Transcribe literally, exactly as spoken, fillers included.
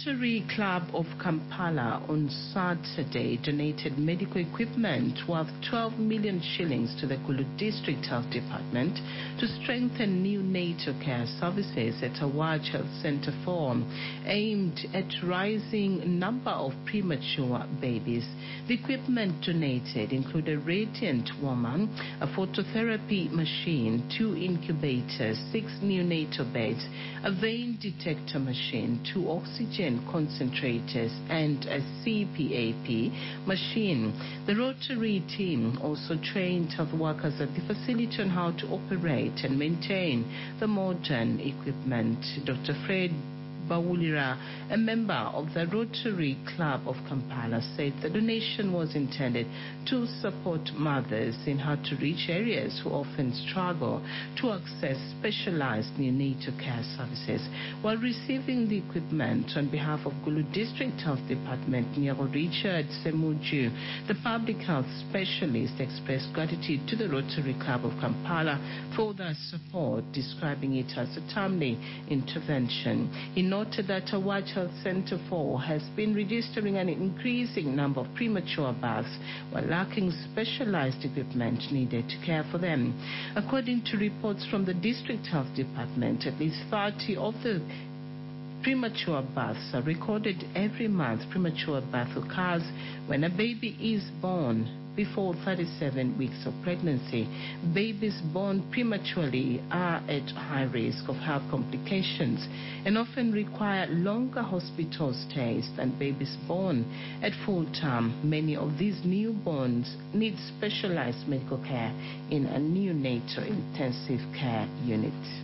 Rotary Club of Kampala on Saturday donated medical equipment worth twelve million shillings to the Gulu District Health Department to strengthen neonatal care services at Awaj Health Center four, aimed at rising number of premature babies. The equipment donated include a radiant woman, a phototherapy machine, two incubators, six neonatal beds, a vein detector machine, two oxygen concentrators, and a C P A P machine. The Rotary team also trained health workers at the facility on how to operate and maintain the modern equipment. Doctor Fred Bawulira, a member of the Rotary Club of Kampala, said the donation was intended to support mothers in hard-to-reach areas who often struggle to access specialized neonatal care services. While receiving the equipment on behalf of Gulu District Health Department, Nyero Richard Semuju, the public health specialist, expressed gratitude to the Rotary Club of Kampala for their support, describing it as a timely intervention. He noted that Awaj Health Center four has been registering an increasing number of premature births while lacking specialized equipment needed to care for them. According to reports from the District Health Department, at least thirty of the premature births are recorded every month. Premature birth occurs when a baby is born before thirty-seven weeks of pregnancy. Babies born prematurely are at high risk of health complications and often require longer hospital stays than babies born at full term. Many of these newborns need specialized medical care in a neonatal intensive care unit.